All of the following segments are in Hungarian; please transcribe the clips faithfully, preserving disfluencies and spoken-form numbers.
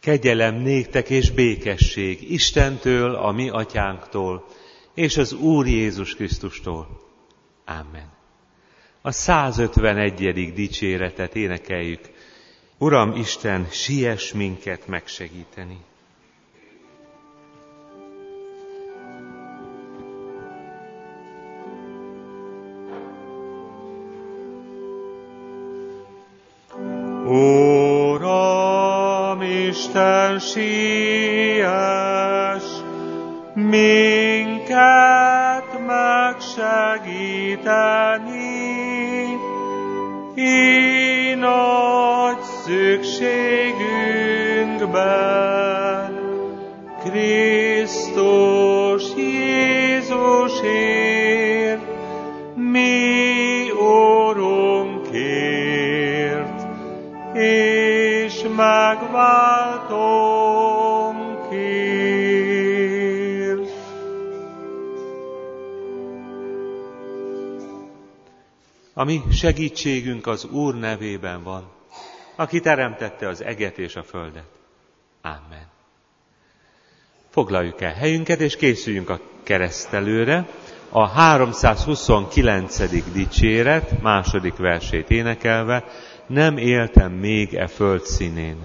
Kegyelem néktek és békesség Istentől, a mi atyánktól, és az Úr Jézus Krisztustól. Amen. A százötvenegyedik dicséretet énekeljük. Uram Isten, siess minket megsegíteni. Uram Isten, siess minket megsegíteni, így nagy szükségünkben, Krisztus Jézusért, mi Urunkért, és megváltónkért. A mi segítségünk az Úr nevében van, aki teremtette az eget és a földet. Amen. Foglaljuk el helyünket, és készüljünk a keresztelőre. A háromszázhuszonkilencedik dicséret második versét énekelve, nem éltem még e föld színén.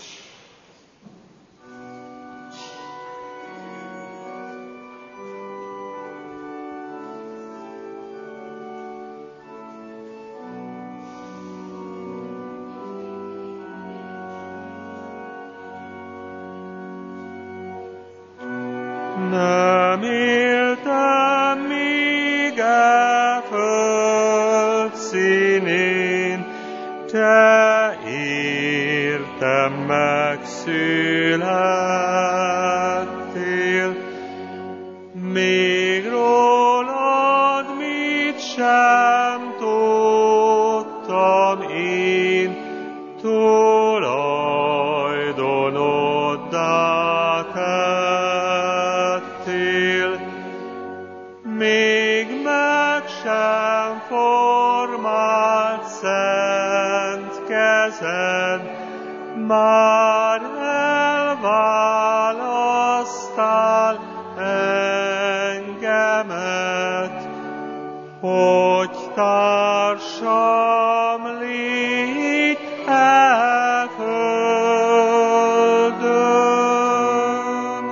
Nem éltem még e föld színén, te értem megszülettél, még rólad mit sem tudtam én, tulajdonoddá tettél, még meg sem formált szent kezed, már elválasztál engemet, hogy társam légy e földön.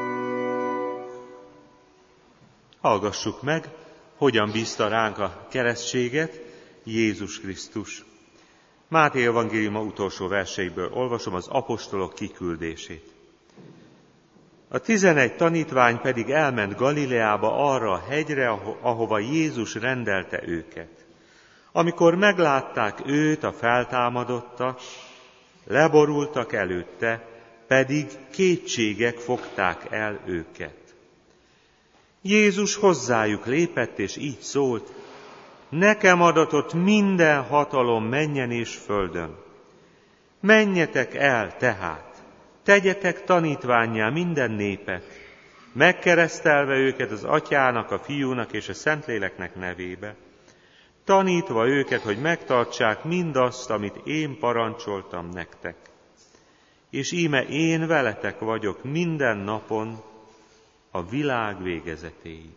Hallgassuk meg, hogyan bízta ránk a keresztséget Jézus Krisztus. Máté evangéliuma utolsó verseiből olvasom az apostolok kiküldését. A tizenegy tanítvány pedig elment Galileába, arra a hegyre, ahova Jézus rendelte őket. Amikor meglátták őt, a feltámadottat, leborultak előtte, pedig kétségek fogták el őket. Jézus hozzájuk lépett, és így szólt: nekem adatott minden hatalom mennyen és földön. Menjetek el tehát, tegyetek tanítvánnyá minden népet, megkeresztelve őket az Atyának, a Fiúnak és a Szentléleknek nevébe, tanítva őket, hogy megtartsák mindazt, amit én parancsoltam nektek. És íme én veletek vagyok minden napon a világ végezetéig.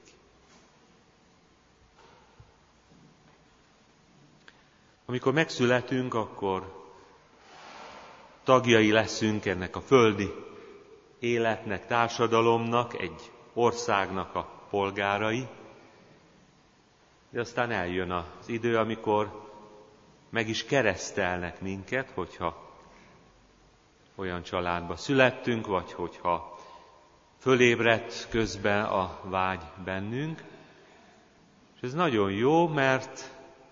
Amikor megszületünk, akkor tagjai leszünk ennek a földi életnek, társadalomnak, egy országnak a polgárai, de aztán eljön az idő, amikor meg is keresztelnek minket, hogyha olyan családba születtünk, vagy hogyha fölébredt közben a vágy bennünk. És ez nagyon jó, mert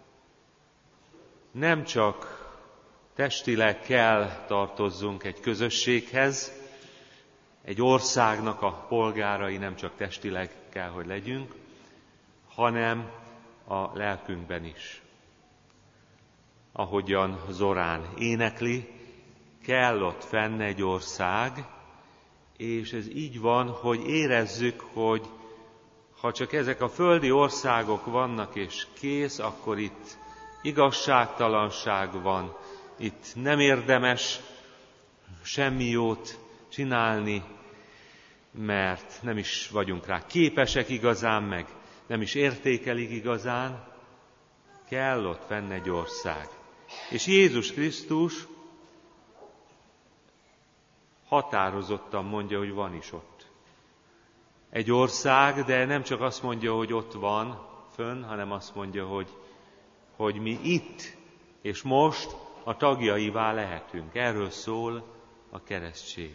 nem csak testileg kell tartozzunk egy közösséghez, egy országnak a polgárai nem csak testileg kell, hogy legyünk, hanem a lelkünkben is. Ahogyan Zorán énekli, kell ott fenn egy ország, és ez így van, hogy érezzük, hogy ha csak ezek a földi országok vannak és kész, akkor itt igazságtalanság van, itt nem érdemes semmi jót csinálni, mert nem is vagyunk rá képesek igazán, meg nem is értékelik igazán, kell ott fenn egy ország. És Jézus Krisztus határozottan mondja, hogy van is ott egy ország, de nem csak azt mondja, hogy ott van fönn, hanem azt mondja, hogy, hogy mi itt és most a tagjaivá lehetünk. Erről szól a keresztség.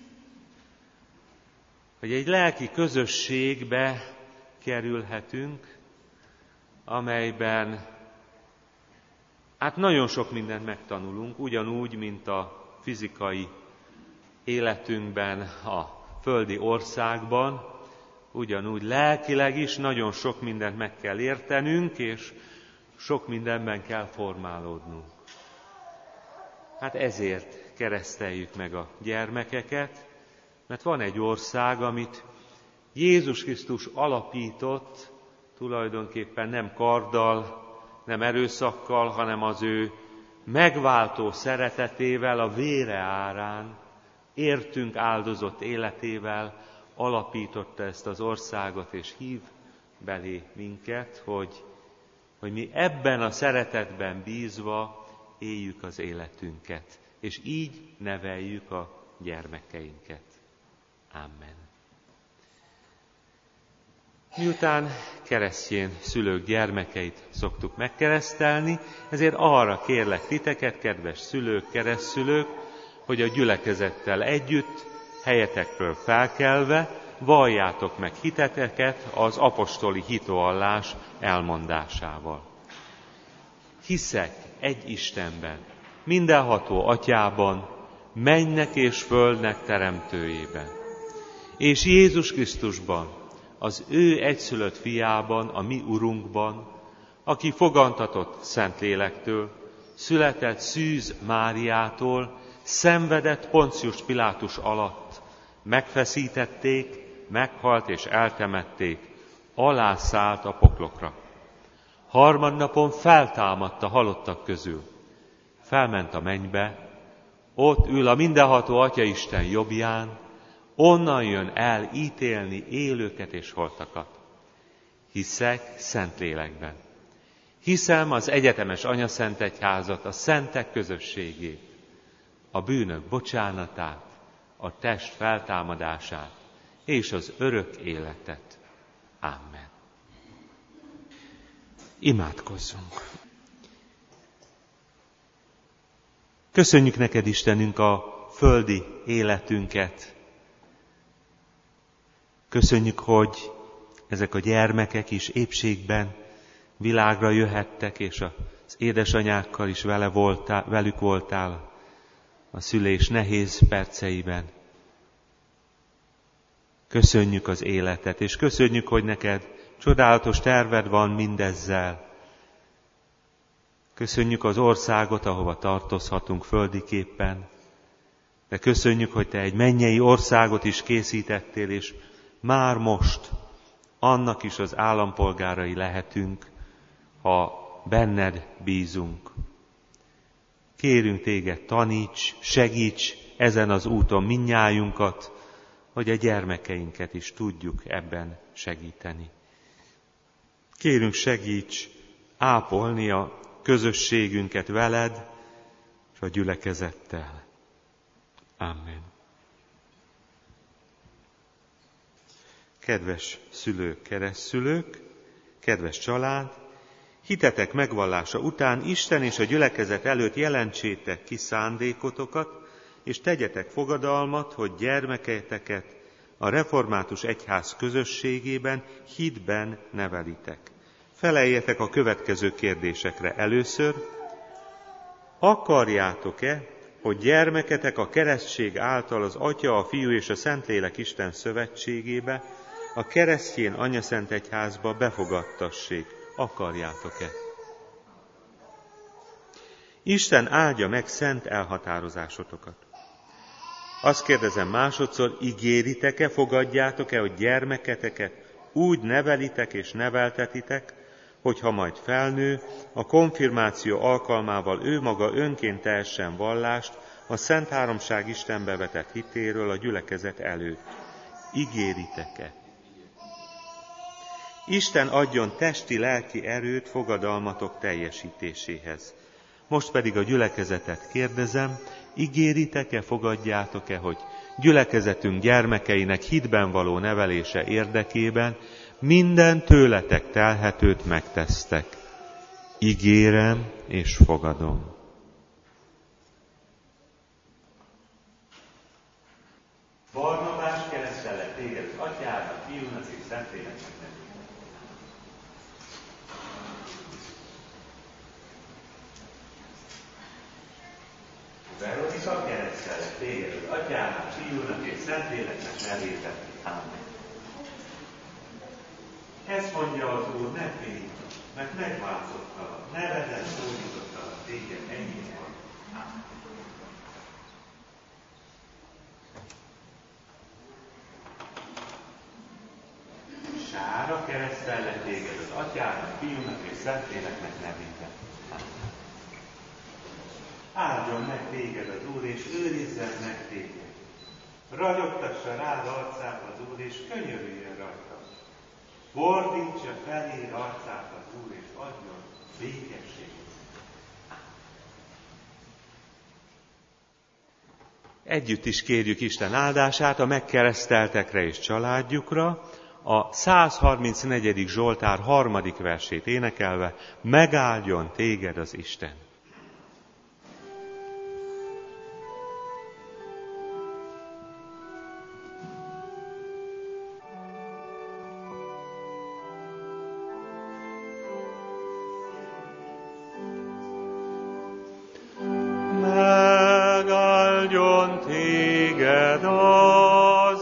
Hogy egy lelki közösségbe kerülhetünk, amelyben hát nagyon sok mindent megtanulunk, ugyanúgy, mint a fizikai életünkben, a földi országban, ugyanúgy lelkileg is nagyon sok mindent meg kell értenünk, és sok mindenben kell formálódnunk. Hát ezért kereszteljük meg a gyermekeket, mert van egy ország, amit Jézus Krisztus alapított, tulajdonképpen nem karddal, nem erőszakkal, hanem az ő megváltó szeretetével, a vére árán, értünk áldozott életével alapította ezt az országot, és hív belé minket, hogy, hogy mi ebben a szeretetben bízva éljük az életünket, és így neveljük a gyermekeinket. Amen. Miután keresztjén szülők gyermekeit szoktuk megkeresztelni, ezért arra kérlek titeket, kedves szülők, keresztszülők, hogy a gyülekezettel együtt, helyetekről felkelve, valljátok meg hiteteket az apostoli hitvallás elmondásával. Hiszek egy Istenben, mindenható Atyában, mennynek és földnek teremtőjében, és Jézus Krisztusban, az ő egyszülött fiában, a mi Urunkban, aki fogantatott Szentlélektől, született Szűz Máriától, szenvedett Poncius Pilátus alatt, megfeszítették, meghalt és eltemették, alászállt a poklokra. Harmadnapon feltámadt a halottak közül, felment a mennybe, ott ül a mindenható Atyaisten jobbján, onnan jön el ítélni élőket és holtakat. Hiszek Szentlélekben. Hiszem az egyetemes anyaszentegyházat, a szentek közösségét, a bűnök bocsánatát, a test feltámadását és az örök életet. Amen. Imádkozzunk. Köszönjük neked, Istenünk, a földi életünket. Köszönjük, hogy ezek a gyermekek is épségben világra jöhettek, és az édesanyákkal is vele voltál, velük voltál a szülés nehéz perceiben. Köszönjük az életet, és köszönjük, hogy neked csodálatos terved van mindezzel. Köszönjük az országot, ahova tartozhatunk földiképpen, de köszönjük, hogy te egy mennyei országot is készítettél, és már most annak is az állampolgárai lehetünk, ha benned bízunk. Kérünk téged, taníts, segíts ezen az úton mindnyájunkat, hogy a gyermekeinket is tudjuk ebben segíteni. Kérünk, segíts ápolni a közösségünket veled és a gyülekezettel. Amen. Kedves szülők, keresztszülők, kedves család, hitetek megvallása után Isten és a gyülekezet előtt jelentsétek ki szándékotokat, és tegyetek fogadalmat, hogy gyermekeiteket a református egyház közösségében, hitben nevelitek. Feleljetek a következő kérdésekre először. Akarjátok-e, hogy gyermeketek a keresztség által az Atya, a Fiú és a Szentlélek Isten szövetségébe, a keresztjén anyaszentegyházba befogadtassék? Akarjátok-e? Isten áldja meg szent elhatározásotokat. Azt kérdezem másodszor, ígéritek-e, fogadjátok-e, hogy gyermeketeket úgy nevelitek és neveltetitek, hogyha majd felnő, a konfirmáció alkalmával ő maga önként tehessen vallást a Szent Háromság Istenbe vetett hitéről a gyülekezet előtt. Ígéritek-e? Isten adjon testi-lelki erőt fogadalmatok teljesítéséhez. Most pedig a gyülekezetet kérdezem, ígéritek-e, fogadjátok-e, hogy gyülekezetünk gyermekeinek hitben való nevelése érdekében minden tőletek telhetőt megtesztek. Ígérem és fogadom. Barnabás keresztellek téged az Atyának, Fiúnak és Szentléleknek. Veronika keresztellek téged az Atyának, Fiúnak és Szentléleknek nevében. Amen. Ezt mondja az Úr, ne félj, mert megváltottalak, nevedet szólítottalak téged, ennyi van. Amen. Sára keresztellek téged az Atyának, Fiúnak és Szentléleknek nevében. Áldjon meg téged az Úr, és őrizzen meg téged. Ragyogtassa rád arcát az Úr, és könyörüljön rajta. Fordítsa felé arcát az Úr, és adjon békességet. Együtt is kérjük Isten áldását a megkereszteltekre és családjukra, a százharmincnegyedik Zsoltár harmadik versét énekelve, megáldjon téged az Isten. Megáldjon téged az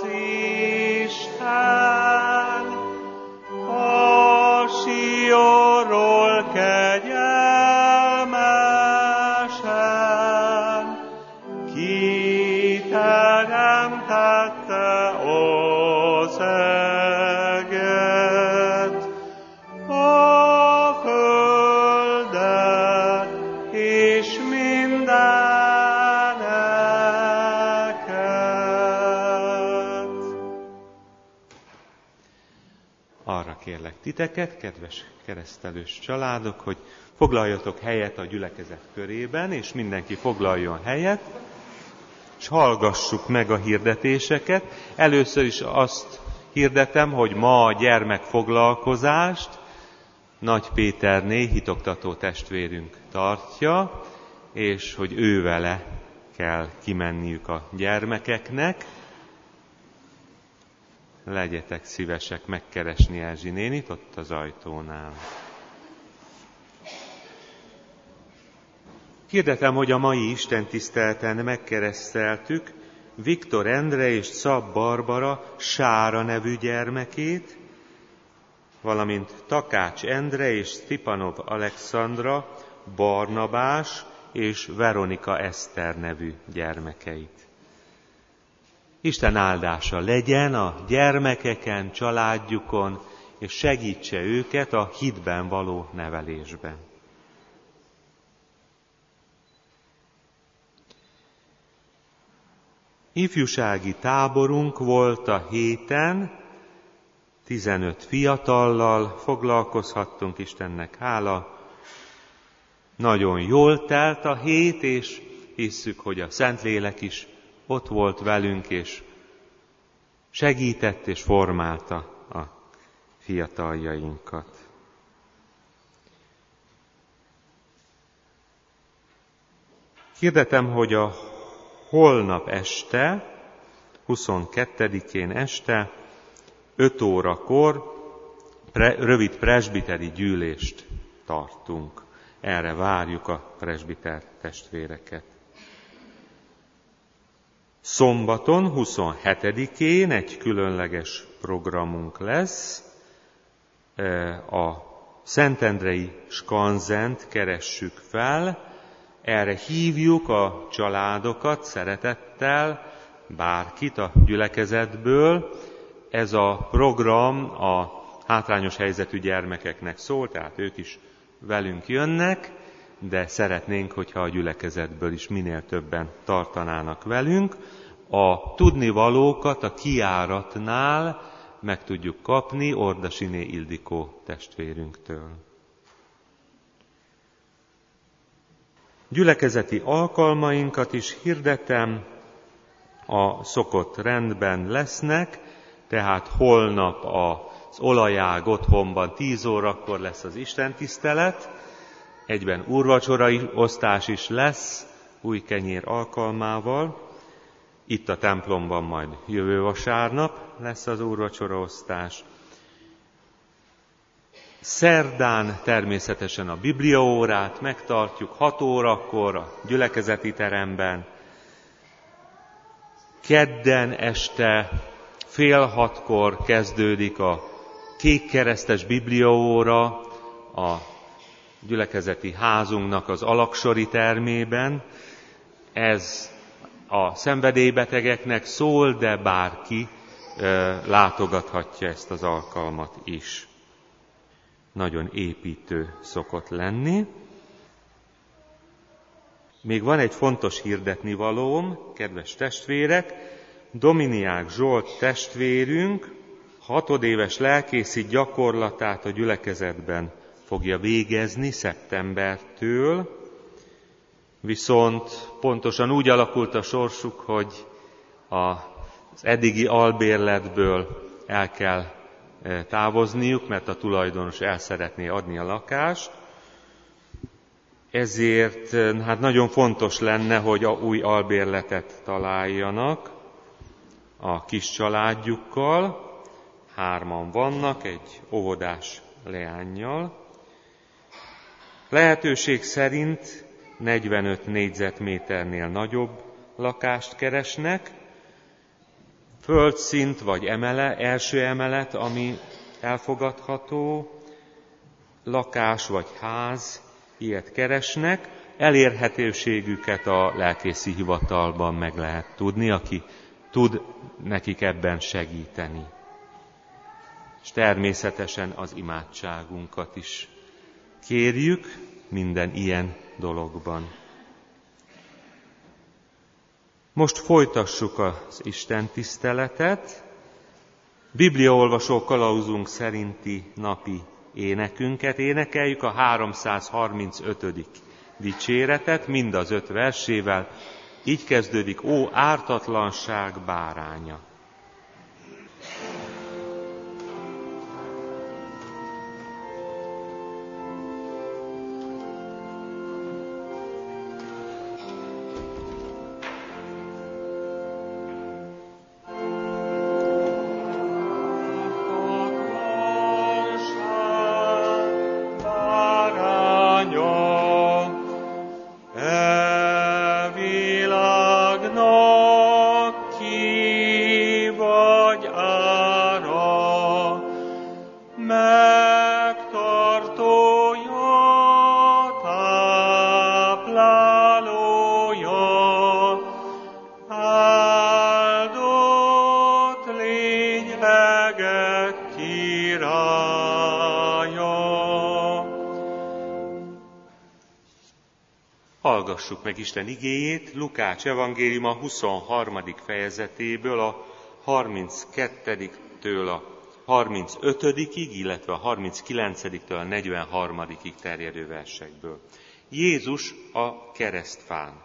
Isten, a Sionról kegyelmesen, kiteremtette az eget, a földet és mindeneket. Arra kérlek titeket, kedves keresztelős családok, hogy foglaljatok helyet a gyülekezet körében, és mindenki foglaljon helyet, és hallgassuk meg a hirdetéseket. Először is azt hirdetem, hogy ma a gyermekfoglalkozást Nagy Péterné hitoktató testvérünk tartja, és hogy ő vele kell kimenniük a gyermekeknek. Legyetek szívesek megkeresni Erzsi nénit ott az ajtónál. Hirdetem, hogy a mai istentiszteleten megkereszteltük Viktor Endre és Szab Barbara Sára nevű gyermekét, valamint Takács Endre és Stipanov Alexandra Barnabás és Veronika Eszter nevű gyermekeit. Isten áldása legyen a gyermekeken, családjukon, és segítse őket a hitben való nevelésben. Ifjúsági táborunk volt a héten, tizenöt fiatallal foglalkozhattunk, Istennek hála. Nagyon jól telt a hét, és hisszük, hogy a Szentlélek is ott volt velünk, és segített és formálta a fiataljainkat. Hirdetem, hogy a holnap este, huszonkettedikén este, öt órakor pre, rövid presbiteri gyűlést tartunk. Erre várjuk a presbiter testvéreket. Szombaton, huszonhetedikén egy különleges programunk lesz. A Szentendrei Skanzent keressük fel. Erre hívjuk a családokat szeretettel, bárkit a gyülekezetből. Ez a program a hátrányos helyzetű gyermekeknek szól, tehát ők is velünk jönnek, de szeretnénk, hogyha a gyülekezetből is minél többen tartanának velünk. A tudnivalókat a kijáratnál meg tudjuk kapni Ordasiné Ildikó testvérünktől. Gyülekezeti alkalmainkat is hirdetem, a szokott rendben lesznek, tehát holnap az Olajág otthonban tíz órakor lesz az istentisztelet, egyben úrvacsorai osztás is lesz, új kenyér alkalmával. Itt a templomban majd jövő vasárnap lesz az úrvacsoraosztás. Szerdán természetesen a bibliaórát megtartjuk hat órakor a gyülekezeti teremben. Kedden este fél hatkor kezdődik a kékkeresztes bibliaóra a gyülekezeti házunknak az alaksori termében. Ez a szenvedélybetegeknek szól, de bárki ö, látogathatja ezt az alkalmat is. Nagyon építő szokott lenni. Még van egy fontos hirdetnivalóm, kedves testvérek, Dominiák Zsolt testvérünk hatodéves lelkészi gyakorlatát a gyülekezetben fogja végezni szeptembertől, viszont pontosan úgy alakult a sorsuk, hogy az eddigi albérletből el kell távozniuk, mert a tulajdonos el szeretné adni a lakást. Ezért hát nagyon fontos lenne, hogy a új albérletet találjanak a kis családjukkal. Hárman vannak, egy óvodás leánnyal. Lehetőség szerint negyvenöt négyzetméternél nagyobb lakást keresnek, földszint vagy emele, első emelet, ami elfogadható, lakás vagy ház, ilyet keresnek. Elérhetőségüket a lelkészi hivatalban meg lehet tudni, aki tud nekik ebben segíteni. És természetesen az imádságunkat is kérjük minden ilyen dologban. Most folytassuk az istentiszteletet. Bibliaolvasó kalauzunk szerinti napi énekünket énekeljük, a háromszázharmincötödik dicséretet, mind az öt versével. Így kezdődik: Ó, ártatlanság báránya! Hallgassuk meg Isten igéjét Lukács evangéliuma huszonharmadik fejezetéből, a harminckettediktől a harmincötödikig, illetve a harminckilencediktől a negyvenharmadikig terjedő versekből. Jézus a keresztfán.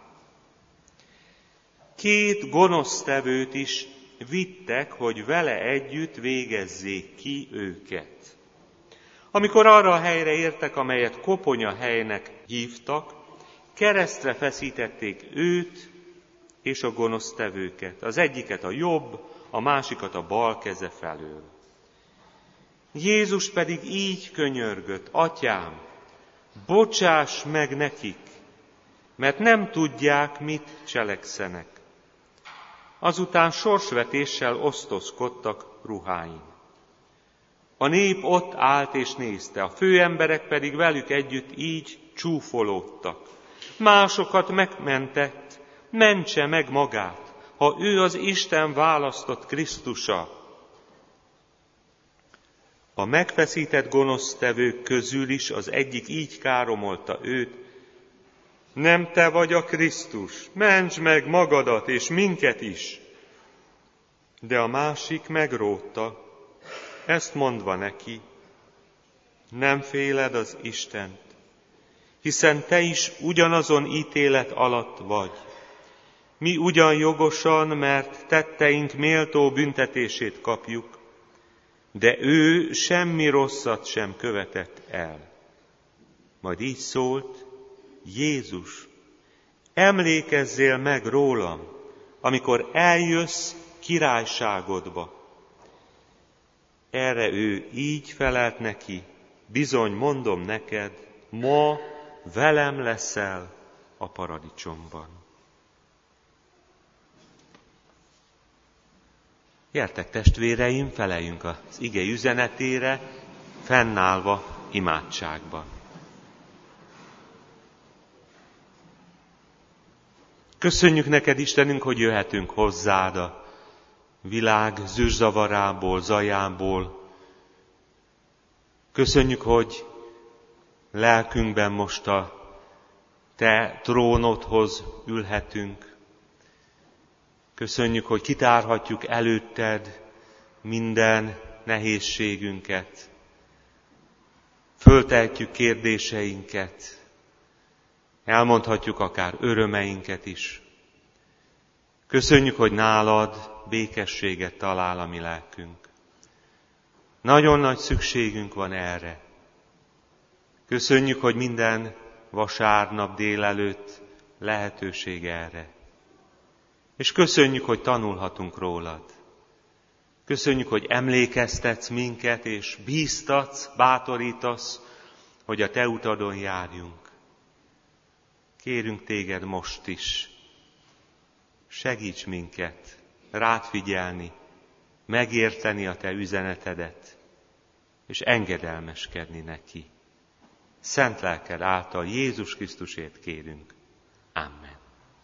Két gonosztevőt is vittek, hogy vele együtt végezzék ki őket. Amikor arra a helyre értek, amelyet Koponya helynek hívtak, keresztre feszítették őt és a gonosztevőket, az egyiket a jobb, a másikat a bal keze felől. Jézus pedig így könyörgött: Atyám, bocsáss meg nekik, mert nem tudják, mit cselekszenek. Azután sorsvetéssel osztozkodtak ruháin. A nép ott állt és nézte, a főemberek pedig velük együtt így csúfolódtak. Másokat megmentett, mentse meg magát, ha ő az Isten választott Krisztusa. A megfeszített gonosztevők közül is az egyik így káromolta őt: nem te vagy a Krisztus, mentsd meg magadat és minket is. De a másik megrótta, ezt mondva neki, nem féled az Istent, hiszen te is ugyanazon ítélet alatt vagy. Mi ugyan jogosan, mert tetteink méltó büntetését kapjuk, de ő semmi rosszat sem követett el. Majd így szólt, Jézus, emlékezzél meg rólam, amikor eljössz királyságodba. Erre ő így felelt neki, bizony mondom neked, ma velem leszel a paradicsomban. Gyertek, testvéreim, feleljünk az ige üzenetére, fennállva imádságban. Köszönjük neked, Istenünk, hogy jöhetünk hozzád a világ zűrzavarából, zajából. Köszönjük, hogy lelkünkben most a te trónodhoz ülhetünk. Köszönjük, hogy kitárhatjuk előtted minden nehézségünket. Föltehetjük kérdéseinket. Elmondhatjuk akár örömeinket is. Köszönjük, hogy nálad békességet talál a mi lelkünk. Nagyon nagy szükségünk van erre. Köszönjük, hogy minden vasárnap délelőtt lehetőség erre. És köszönjük, hogy tanulhatunk rólad. Köszönjük, hogy emlékeztetsz minket, és bíztatsz, bátorítasz, hogy a te utadon járjunk. Kérünk téged most is, segíts minket rád figyelni, megérteni a te üzenetedet, és engedelmeskedni neki. Szent lelked által Jézus Krisztusért kérünk. Amen.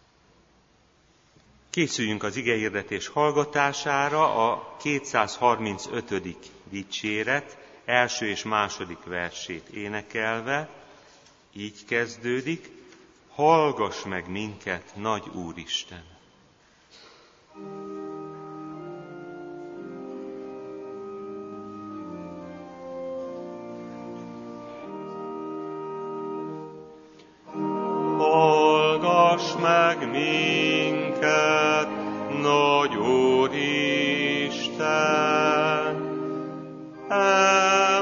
Készüljünk az igehirdetés hallgatására, a kétszázharmincötödik dicséret első és második versét énekelve. Így kezdődik: hallgass meg minket, nagy Úristen! Hallgass meg minket, nagy Úristen! E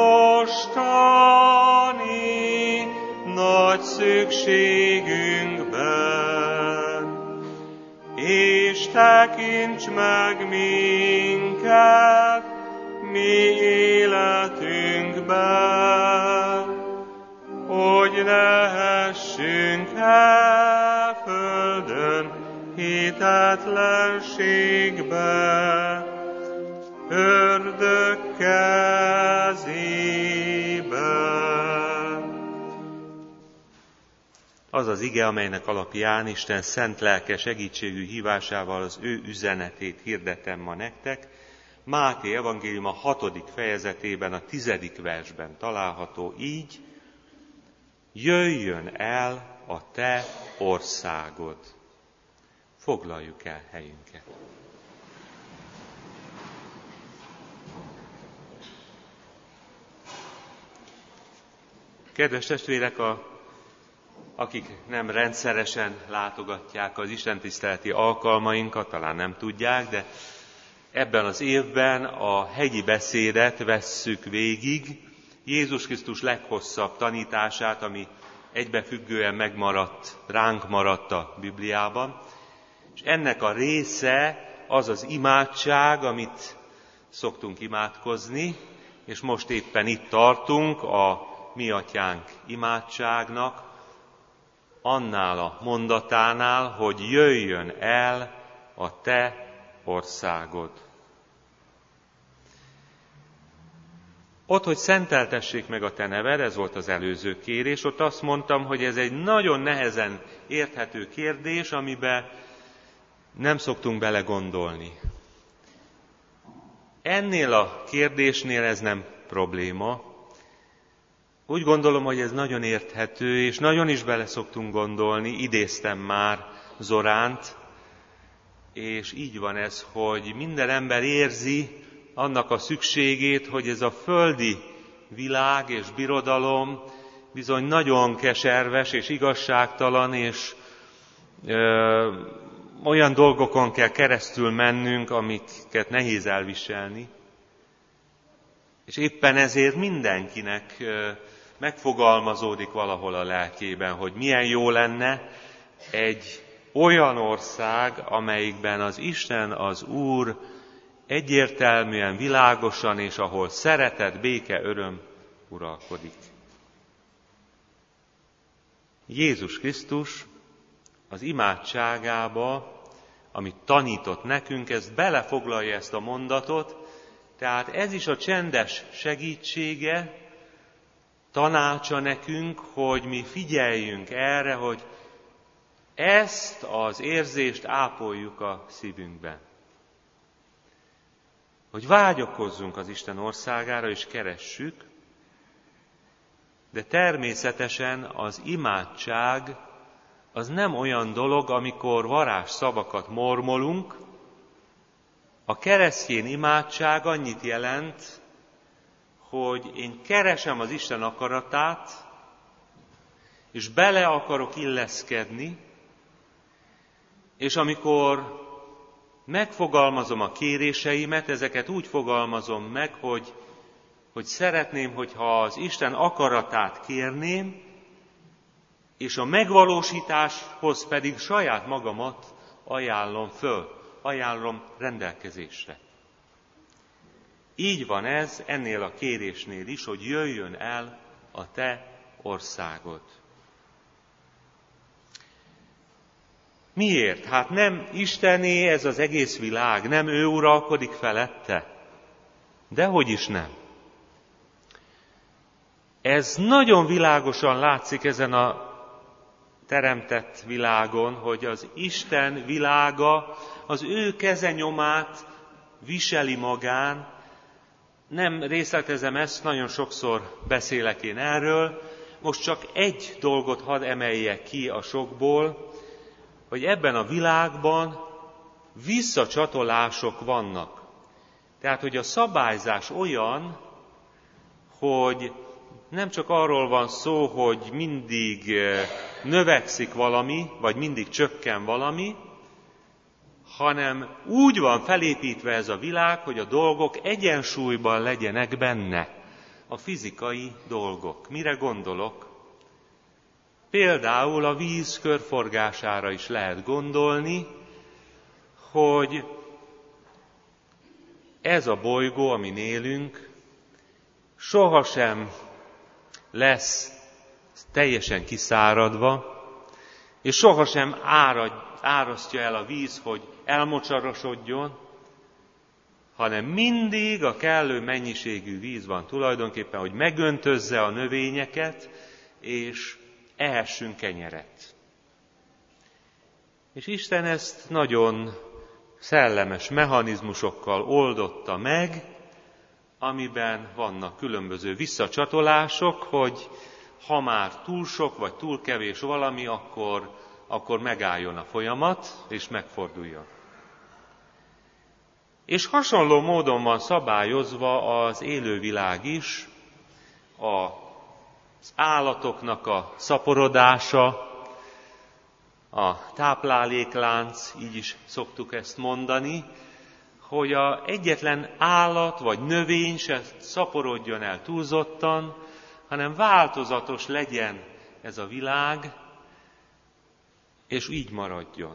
mostani nagy szükségünkben, és tekints meg minket mi életünkben, hogy lehessünk e földön hitetlenségbe, ördög kezébe. Az az ige, amelynek alapján Isten szent lelke segítségű hívásával az ő üzenetét hirdetem ma nektek, Máté evangéliuma hatodik fejezetében, a tizedik versben található így: jöjjön el a te országod. Foglaljuk el helyünket. Kedves testvérek, a akik nem rendszeresen látogatják az istentiszteleti alkalmainkat, talán nem tudják, de ebben az évben a hegyi beszédet vesszük végig, Jézus Krisztus leghosszabb tanítását, ami egybefüggően megmaradt, ránk maradt a Bibliában. És ennek a része az az imádság, amit szoktunk imádkozni, és most éppen itt tartunk a Mi Atyánk imádságnak, annál a mondatánál, hogy jöjjön el a te országod. Ott, hogy szenteltessék meg a te neved, ez volt az előző kérés, ott azt mondtam, hogy ez egy nagyon nehezen érthető kérdés, amiben nem szoktunk belegondolni. Ennél a kérdésnél ez nem probléma, Úgy gondolom, hogy ez nagyon érthető, és nagyon is bele szoktunk gondolni, idéztem már Zoránt, és így van ez, hogy minden ember érzi annak a szükségét, hogy ez a földi világ és birodalom bizony nagyon keserves és igazságtalan, és ö, olyan dolgokon kell keresztül mennünk, amiket nehéz elviselni. És éppen ezért mindenkinek ö, megfogalmazódik valahol a lelkében, hogy milyen jó lenne egy olyan ország, amelyikben az Isten, az Úr egyértelműen, világosan, és ahol szeretet, béke, öröm uralkodik. Jézus Krisztus az imádságába, amit tanított nekünk, ezt belefoglalja ezt a mondatot, tehát ez is a csendes segítsége, tanácsa nekünk, hogy mi figyeljünk erre, hogy ezt az érzést ápoljuk a szívünkben. Hogy vágyakozzunk az Isten országára, és keressük, de természetesen az imádság az nem olyan dolog, amikor varázsszavakat mormolunk. A keresztény imádság annyit jelent, hogy én keresem az Isten akaratát, és bele akarok illeszkedni, és amikor megfogalmazom a kéréseimet, ezeket úgy fogalmazom meg, hogy, hogy szeretném, hogyha az Isten akaratát kérném, és a megvalósításhoz pedig saját magamat ajánlom föl, ajánlom rendelkezésre. Így van ez ennél a kérésnél is, hogy jöjjön el a te országod. Miért? Hát nem Istené ez az egész világ, nem ő uralkodik felette? Dehogy is nem. Ez nagyon világosan látszik ezen a teremtett világon, hogy az Isten világa az ő kezenyomát viseli magán. Nem részletezem ezt, nagyon sokszor beszélek én erről. Most csak egy dolgot hadd emeljek ki a sokból, hogy ebben a világban visszacsatolások vannak. Tehát, hogy a szabályzás olyan, hogy nem csak arról van szó, hogy mindig növekszik valami, vagy mindig csökken valami, hanem úgy van felépítve ez a világ, hogy a dolgok egyensúlyban legyenek benne. A fizikai dolgok. Mire gondolok? Például a víz körforgására is lehet gondolni, hogy ez a bolygó, amin élünk, sohasem lesz teljesen kiszáradva, és sohasem árad, árasztja el a víz, hogy elmocsarosodjon, hanem mindig a kellő mennyiségű víz van tulajdonképpen, hogy megöntözze a növényeket, és ehessünk kenyeret. És Isten ezt nagyon szellemes mechanizmusokkal oldotta meg, amiben vannak különböző visszacsatolások, hogy ha már túl sok vagy túl kevés valami, akkor, akkor megálljon a folyamat, és megforduljon. És hasonló módon van szabályozva az élővilág is, az állatoknak a szaporodása, a tápláléklánc, így is szoktuk ezt mondani, hogy a egyetlen állat vagy növény se szaporodjon el túlzottan, hanem változatos legyen ez a világ, és így maradjon.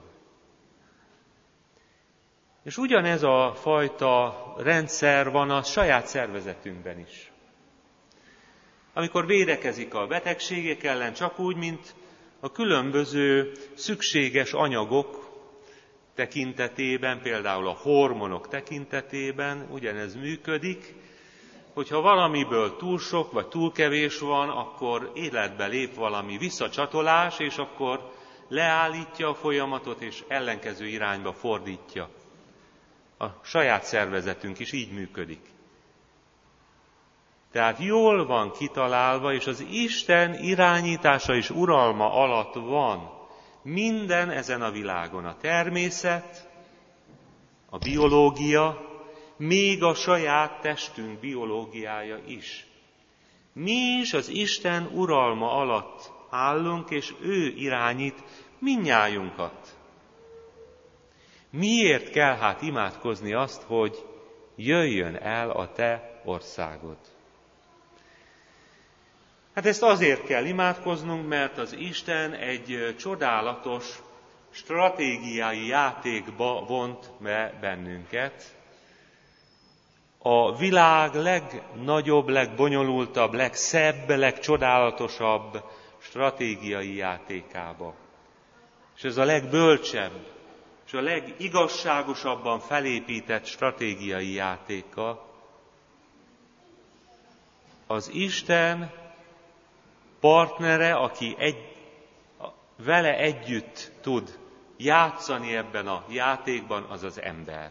És ugyanez a fajta rendszer van a saját szervezetünkben is. Amikor védekezik a betegségek ellen, csak úgy, mint a különböző szükséges anyagok tekintetében, például a hormonok tekintetében ugyanez működik, hogyha valamiből túl sok vagy túl kevés van, akkor életbe lép valami visszacsatolás, és akkor leállítja a folyamatot, és ellenkező irányba fordítja. A saját szervezetünk is így működik. Tehát jól van kitalálva, és az Isten irányítása és uralma alatt van minden ezen a világon. A természet, a biológia, még a saját testünk biológiája is. Mi is az Isten uralma alatt állunk, és ő irányít mindnyájunkat. Miért kell hát imádkozni azt, hogy jöjjön el a te országod? Hát ezt azért kell imádkoznunk, mert az Isten egy csodálatos stratégiai játékba vont be bennünket. A világ legnagyobb, legbonyolultabb, legszebb, legcsodálatosabb stratégiai játékába. És ez a legbölcsebb, és a legigazságosabban felépített stratégiai játéka. Az Isten partnere, aki egy, vele együtt tud játszani ebben a játékban, az az ember.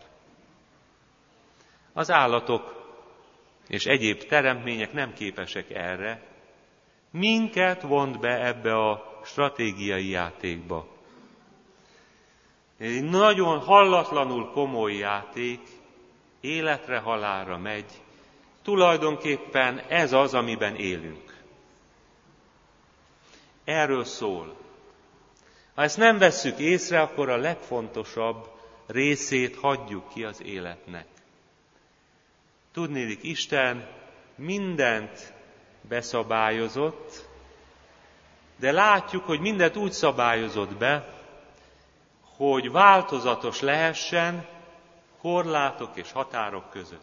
Az állatok és egyéb teremtmények nem képesek erre. Minket vont be ebbe a stratégiai játékba. Ez egy nagyon hallatlanul komoly játék, életre halálra megy. Tulajdonképpen ez az, amiben élünk. Erről szól. Ha ezt nem vesszük észre, akkor a legfontosabb részét hagyjuk ki az életnek. Tudnélik, Isten mindent beszabályozott, de látjuk, hogy mindent úgy szabályozott be, hogy változatos lehessen korlátok és határok között.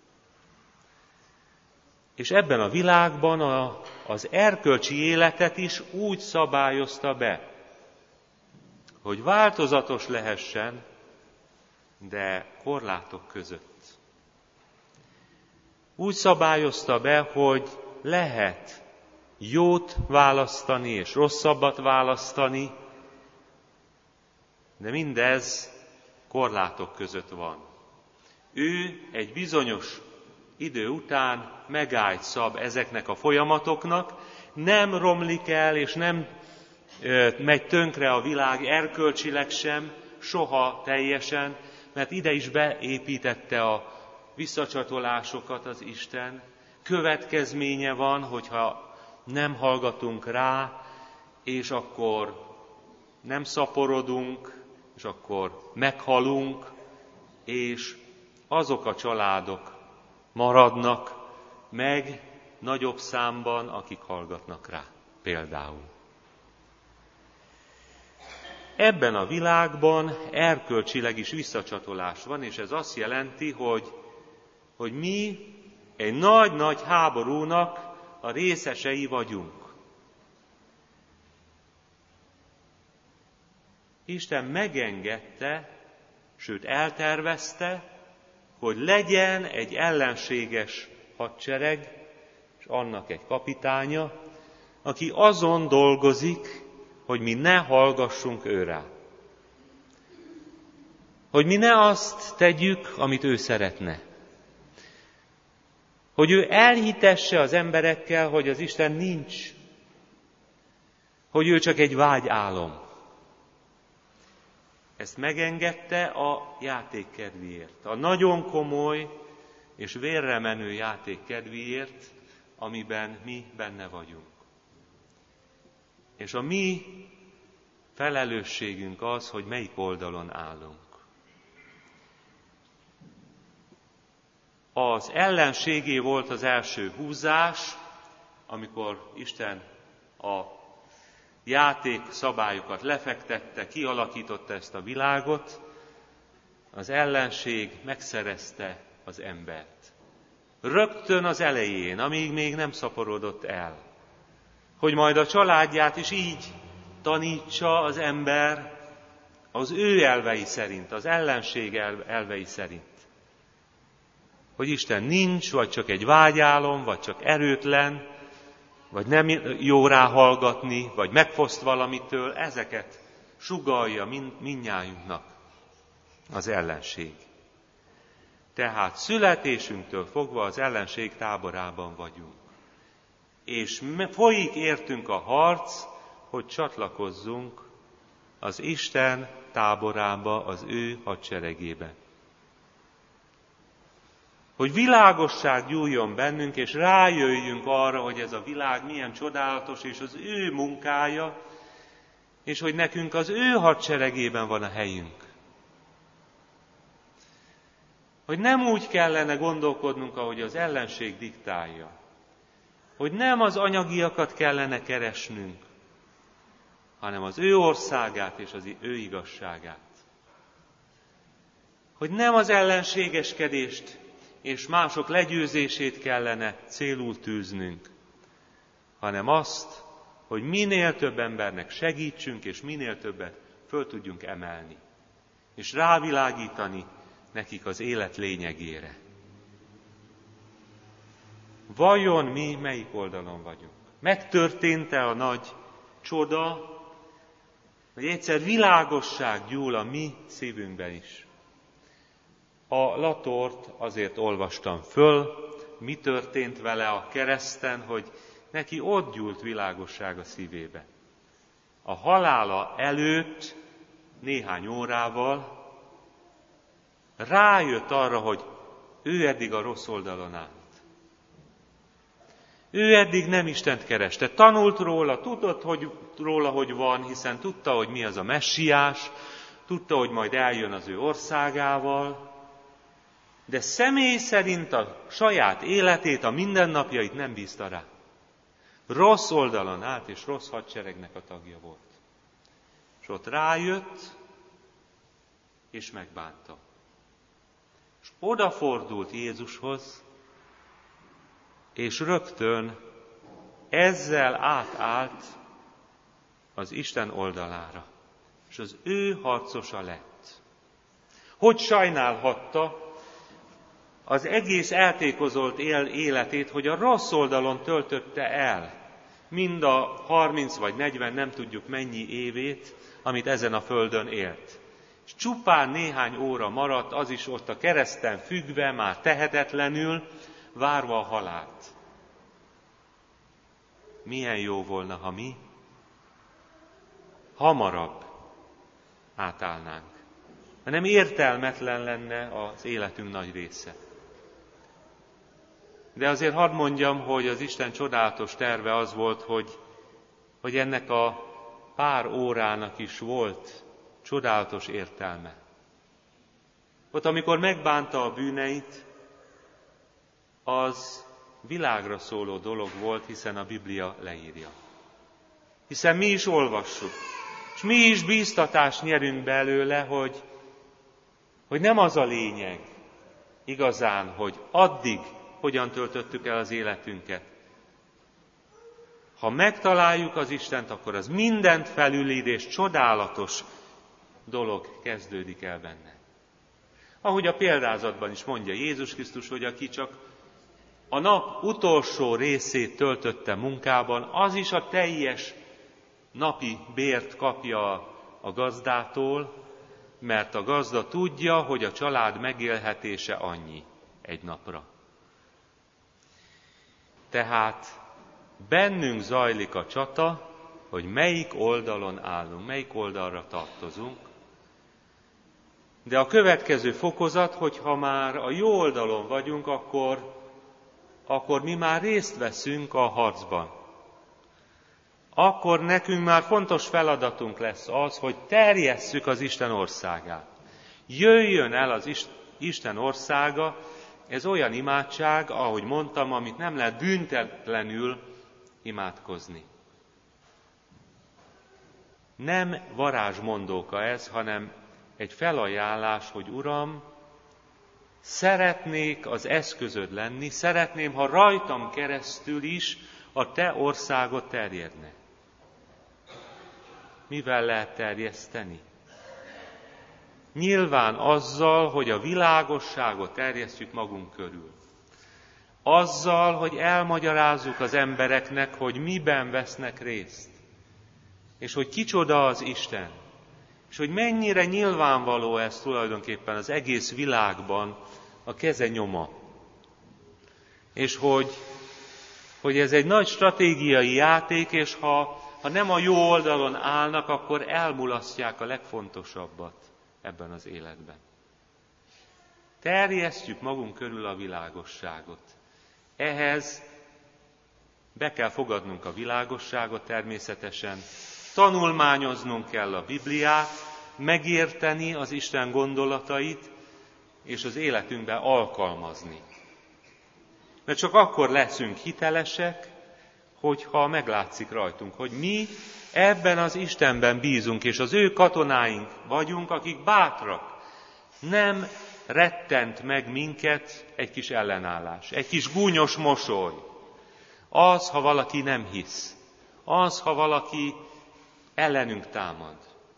És ebben a világban a, az erkölcsi életet is úgy szabályozta be, hogy változatos lehessen, de korlátok között. Úgy szabályozta be, hogy lehet jót választani és rosszabbat választani, de mindez korlátok között van. Ő egy bizonyos idő után megállt szab ezeknek a folyamatoknak, nem romlik el és nem ö, megy tönkre a világ erkölcsileg sem, soha teljesen, mert ide is beépítette a visszacsatolásokat az Isten. Következménye van, hogyha nem hallgatunk rá, és akkor nem szaporodunk, és akkor meghalunk, és azok a családok maradnak meg nagyobb számban, akik hallgatnak rá, például. Ebben a világban erkölcsileg is visszacsatolás van, és ez azt jelenti, hogy, hogy mi egy nagy-nagy háborúnak a részesei vagyunk. Isten megengedte, sőt eltervezte, hogy legyen egy ellenséges hadsereg, és annak egy kapitánya, aki azon dolgozik, hogy mi ne hallgassunk őrá. Hogy mi ne azt tegyük, amit ő szeretne. Hogy ő elhitesse az emberekkel, hogy az Isten nincs. Hogy ő csak egy vágyálom. Ezt megengedte a játék kedvéért. A nagyon komoly és vérre menő játék kedvéért, amiben mi benne vagyunk. És a mi felelősségünk az, hogy melyik oldalon állunk. Az ellenségé volt az első húzás, amikor Isten a játék szabályokat lefektette, kialakította ezt a világot, az ellenség megszerezte az embert. Rögtön az elején, amíg még nem szaporodott el, hogy majd a családját is így tanítsa az ember az ő elvei szerint, az ellenség elvei szerint. Hogy Isten nincs, vagy csak egy vágyálom, vagy csak erőtlen, vagy nem jó rá hallgatni, vagy megfoszt valamitől, ezeket sugallja mind, mindnyájunknak az ellenség. Tehát születésünktől fogva az ellenség táborában vagyunk. És folyik értünk a harc, hogy csatlakozzunk az Isten táborába, az ő hadseregébe. Hogy világosság gyújjon bennünk, és rájöjjünk arra, hogy ez a világ milyen csodálatos, és az ő munkája, és hogy nekünk az ő hadseregében van a helyünk. Hogy nem úgy kellene gondolkodnunk, ahogy az ellenség diktálja. Hogy nem az anyagiakat kellene keresnünk, hanem az ő országát és az ő igazságát. Hogy nem az ellenségeskedést és mások legyőzését kellene célul tűznünk, hanem azt, hogy minél több embernek segítsünk, és minél többet föl tudjunk emelni, és rávilágítani nekik az élet lényegére. Vajon mi melyik oldalon vagyunk? Megtörtént-e a nagy csoda, hogy egyszer világosság gyúl a mi szívünkben is? A Latort azért olvastam föl, mi történt vele a kereszten, hogy neki ott gyúlt világosság a szívébe. A halála előtt néhány órával rájött arra, hogy ő eddig a rossz oldalon állt. Ő eddig nem Istent kereste. Tanult róla, tudott hogy, róla, hogy van, hiszen tudta, hogy mi az a messiás, tudta, hogy majd eljön az ő országával, de személy szerint a saját életét, a mindennapjait nem bízta rá. Rossz oldalon állt, és rossz hadseregnek a tagja volt. És ott rájött, és megbánta. És odafordult Jézushoz, és rögtön ezzel átállt az Isten oldalára, és az ő harcosa lett. Hogy sajnálhatta az egész eltékozolt él életét, hogy a rossz oldalon töltötte el mind a harminc vagy negyven, nem tudjuk mennyi évét, amit ezen a földön élt. És csupán néhány óra maradt, az is ott a kereszten függve, már tehetetlenül, várva a halált. Milyen jó volna, ha mi hamarabb átállnánk, hanem értelmetlen lenne az életünk nagy része. De azért hadd mondjam, hogy az Isten csodálatos terve az volt, hogy, hogy ennek a pár órának is volt csodálatos értelme. Ott, amikor megbánta a bűneit, az világra szóló dolog volt, hiszen a Biblia leírja. Hiszen mi is olvassuk, és mi is bíztatást nyerünk belőle, hogy, hogy nem az a lényeg igazán, hogy addig hogyan töltöttük el az életünket. Ha megtaláljuk az Istent, akkor az mindent felülír, és csodálatos dolog kezdődik el benne. Ahogy a példázatban is mondja Jézus Krisztus, hogy aki csak a nap utolsó részét töltötte munkában, az is a teljes napi bért kapja a gazdától, mert a gazda tudja, hogy a család megélhetése annyi egy napra. Tehát bennünk zajlik a csata, hogy melyik oldalon állunk, melyik oldalra tartozunk. De a következő fokozat, hogy ha már a jó oldalon vagyunk, akkor, akkor mi már részt veszünk a harcban. Akkor nekünk már fontos feladatunk lesz az, hogy terjesszük az Isten országát. Jöjjön el az Isten országa, ez olyan imádság, ahogy mondtam, amit nem lehet büntetlenül imádkozni. Nem varázsmondóka ez, hanem egy felajánlás, hogy Uram, szeretnék az eszközöd lenni, szeretném, ha rajtam keresztül is a te országot terjedne. Mivel lehet terjeszteni? Nyilván azzal, hogy a világosságot terjesztjük magunk körül. Azzal, hogy elmagyarázzuk az embereknek, hogy miben vesznek részt. És hogy kicsoda az Isten. És hogy mennyire nyilvánvaló ez tulajdonképpen az egész világban, a keze nyoma. És hogy, hogy ez egy nagy stratégiai játék, és ha, ha nem a jó oldalon állnak, akkor elmulasztják a legfontosabbat ebben az életben. Terjesztjük magunk körül a világosságot. Ehhez be kell fogadnunk a világosságot természetesen, tanulmányoznunk kell a Bibliát, megérteni az Isten gondolatait, és az életünkbe alkalmazni. Mert csak akkor leszünk hitelesek, hogyha meglátszik rajtunk, hogy mi ebben az Istenben bízunk, és az ő katonáink vagyunk, akik bátrak. Nem rettent meg minket egy kis ellenállás, egy kis gúnyos mosoly. Az, ha valaki nem hisz. Az, ha valaki ellenünk támad.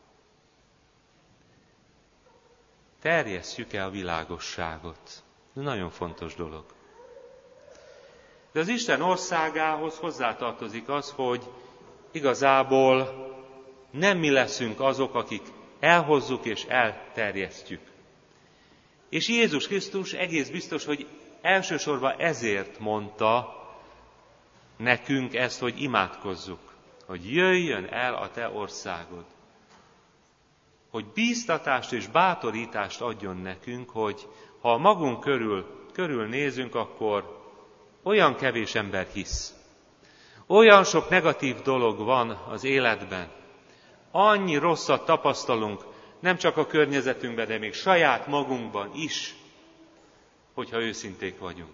Terjesszük el a világosságot. Ez nagyon fontos dolog. De az Isten országához hozzátartozik az, hogy igazából nem mi leszünk azok, akik elhozzuk és elterjesztjük. És Jézus Krisztus egész biztos, hogy elsősorban ezért mondta nekünk ezt, hogy imádkozzuk, hogy jöjjön el a te országod. Hogy bíztatást és bátorítást adjon nekünk, hogy ha magunk körül, körül nézünk, akkor olyan kevés ember hisz. Olyan sok negatív dolog van az életben. Annyi rosszat tapasztalunk, nem csak a környezetünkben, de még saját magunkban is, hogyha őszinték vagyunk.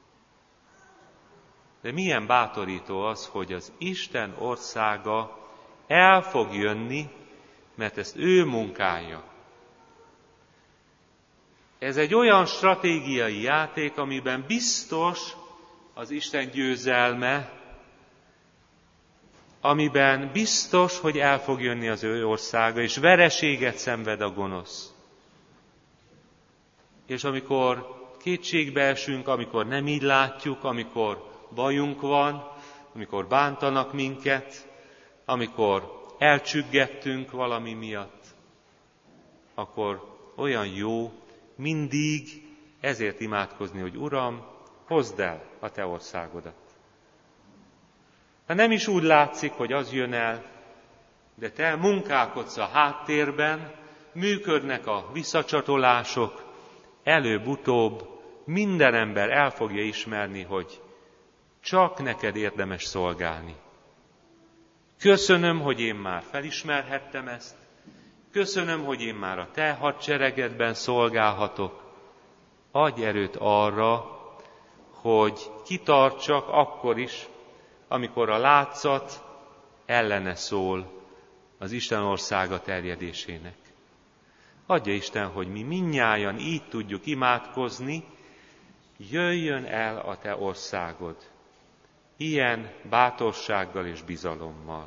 De milyen bátorító az, hogy az Isten országa el fog jönni, mert ezt ő munkálja. Ez egy olyan stratégiai játék, amiben biztos az Isten győzelme, amiben biztos, hogy el fog jönni az ő országa, és vereséget szenved a gonosz. És amikor kétségbe esünk, amikor nem így látjuk, amikor bajunk van, amikor bántanak minket, amikor elcsüggettünk valami miatt, akkor olyan jó mindig ezért imádkozni, hogy Uram, hozd el a te országodat. Ha nem is úgy látszik, hogy az jön el, de te munkálkodsz a háttérben, működnek a visszacsatolások, előbb-utóbb minden ember el fogja ismerni, hogy csak neked érdemes szolgálni. Köszönöm, hogy én már felismerhettem ezt, köszönöm, hogy én már a te hadseregedben szolgálhatok. Adj erőt arra, hogy kitartsak akkor is, amikor a látszat ellene szól az Isten országa terjedésének. Adja Isten, hogy mi mindnyájan így tudjuk imádkozni, jöjjön el a te országod, ilyen bátorsággal és bizalommal.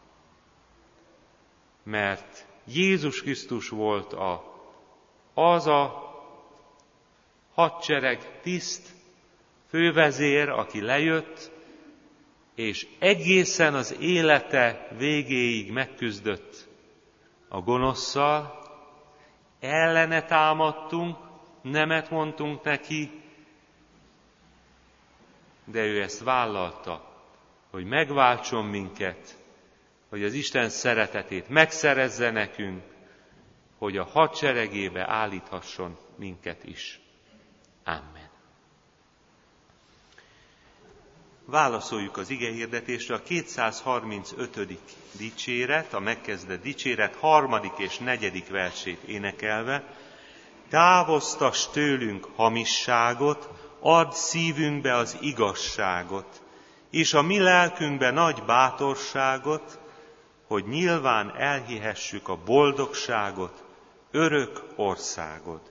Mert Jézus Krisztus volt a, az a hadsereg tiszt, fővezér, aki lejött, és egészen az élete végéig megküzdött a gonosszal, ellene támadtunk, nemet mondtunk neki, de ő ezt vállalta, hogy megváltson minket, hogy az Isten szeretetét megszerezze nekünk, hogy a hadseregébe állíthasson minket is. Amen. Válaszoljuk az igehirdetésre a kétszázharmincötödik dicséret, a megkezdett dicséret harmadik és negyedik versét énekelve. Távoztass tőlünk hamisságot, add szívünkbe az igazságot, és a mi lelkünkbe nagy bátorságot, hogy nyilván elhihessük a boldogságot, örök országod.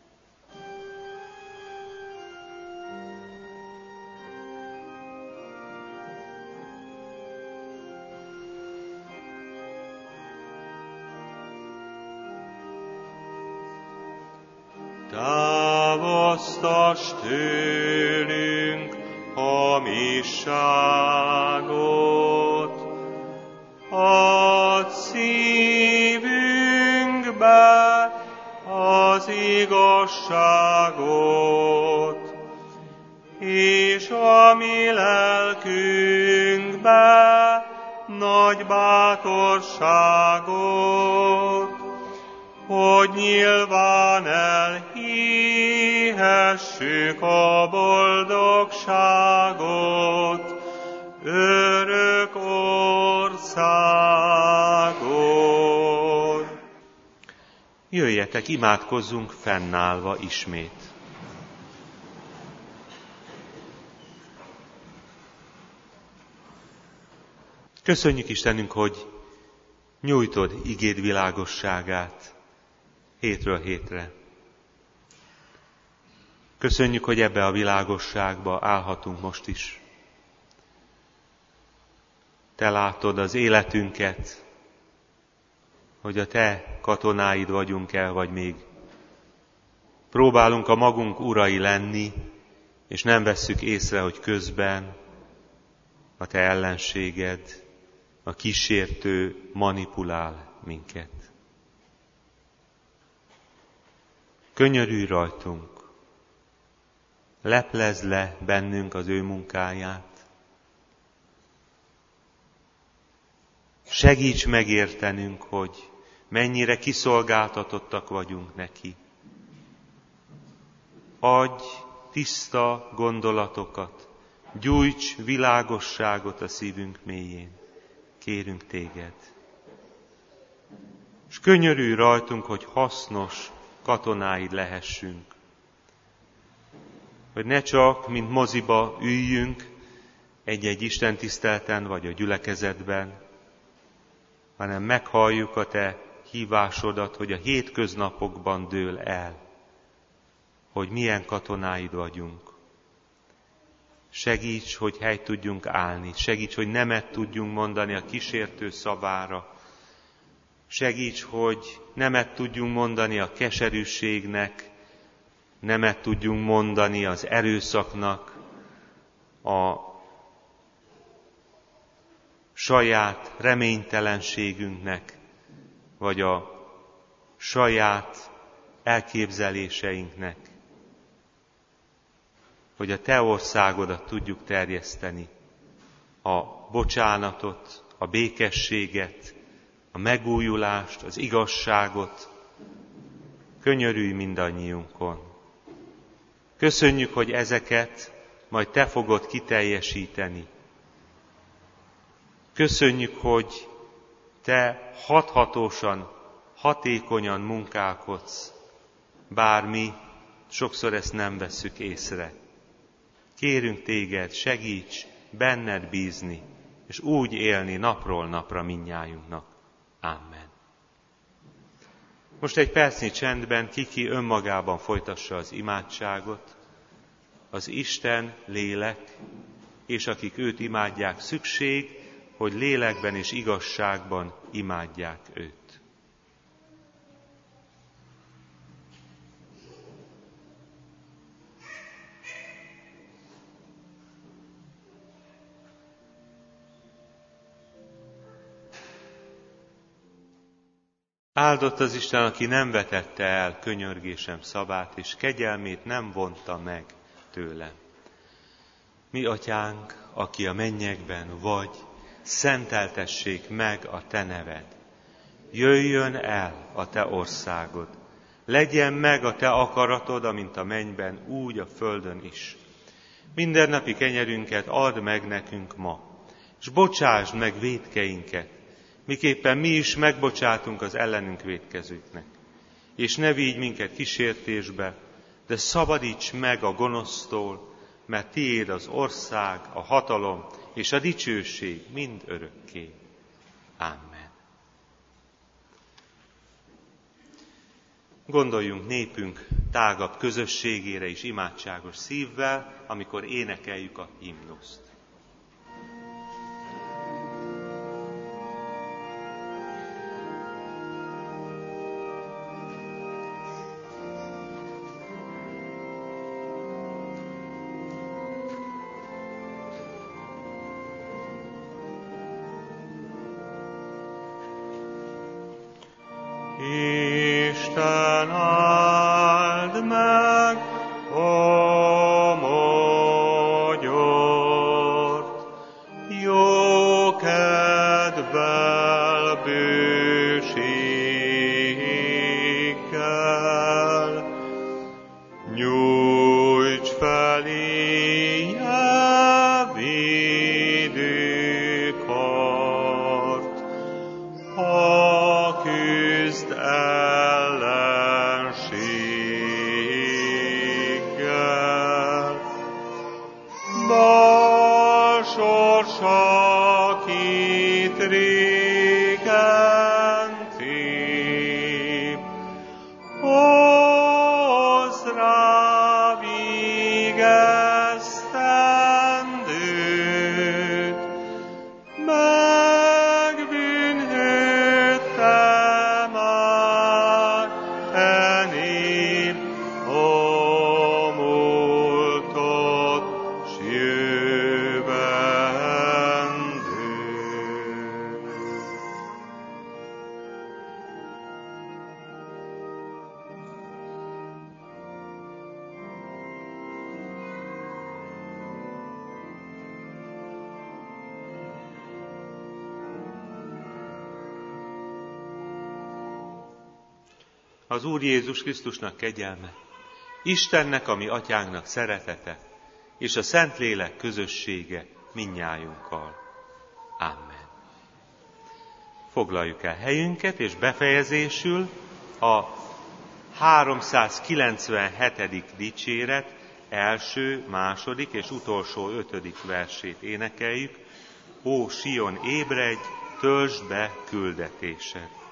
Távoztass tőlünk hamisságot, add szívünkbe az igazságot, és a mi lelkünkbe nagy bátorságot, hogy nyilván elhihessük a boldogságot, örök országot. Jöjjetek, imádkozzunk fennállva ismét. Köszönjük Istenünk, hogy nyújtod igéd világosságát hétről hétre. Köszönjük, hogy ebbe a világosságba állhatunk most is. Te látod az életünket, hogy a te katonáid vagyunk-e, vagy még próbálunk a magunk urai lenni, és nem vesszük észre, hogy közben a te ellenséged, a kísértő manipulál minket. Könyörülj rajtunk, leplezd le bennünk az ő munkáját, segíts megértenünk, hogy mennyire kiszolgáltatottak vagyunk neki. Adj tiszta gondolatokat, gyújts világosságot a szívünk mélyén. Kérünk téged. És könyörülj rajtunk, hogy hasznos katonáid lehessünk. Hogy ne csak, mint moziba üljünk egy-egy istentisztelten vagy a gyülekezetben, hanem meghalljuk a te hívásodat, hogy a hétköznapokban dől el, hogy milyen katonáid vagyunk. Segíts, hogy helyt tudjunk állni, segíts, hogy nemet tudjunk mondani a kísértő szavára, segíts, hogy nemet tudjunk mondani a keserűségnek, nemet tudjunk mondani az erőszaknak, a saját reménytelenségünknek, vagy a saját elképzeléseinknek, hogy a te országodat tudjuk terjeszteni, a bocsánatot, a békességet, a megújulást, az igazságot. Könyörülj mindannyiunkon. Köszönjük, hogy ezeket majd te fogod kiteljesíteni. Köszönjük, hogy te hathatósan, hatékonyan munkálkodsz, bár mi sokszor ezt nem vesszük észre. Kérünk téged, segíts benned bízni, és úgy élni napról napra mindnyájunknak. Amen. Most egy percnyi csendben ki-ki önmagában folytassa az imádságot, az Isten lélek, és akik őt imádják, szükség, hogy lélekben és igazságban imádják őt. Áldott az Isten, aki nem vetette el könyörgésem szavát, és kegyelmét nem vonta meg tőlem. Mi atyánk, aki a mennyekben vagy, szenteltessék meg a te neved. Jöjjön el a te országod. Legyen meg a te akaratod, amint a mennyben, úgy a földön is. Mindennapi kenyerünket add meg nekünk ma, és bocsásd meg vétkeinket, miképpen mi is megbocsátunk az ellenünk vétkezőknek. És ne vigy minket kísértésbe, de szabadíts meg a gonosztól, mert tiéd az ország, a hatalom és a dicsőség mind örökké. Amen. Gondoljunk népünk tágabb közösségére is imádságos szívvel, amikor énekeljük a himnuszt. Isten áldja a küzd ellenséggel. Bal sorsa kit régen tép, hozz rá vigesztendőt, megbűnhődte már e nép a múltat s jövendőt. Az Úr Jézus Krisztusnak kegyelme, Istennek, a mi atyánknak szeretete, és a Szentlélek közössége mindnyájunkkal. Amen. Foglaljuk el helyünket, és befejezésül a háromszázkilencvenhetedik dicséret első, második és utolsó ötödik versét énekeljük. Ó, Sion, ébredj, töltsd be küldetésed!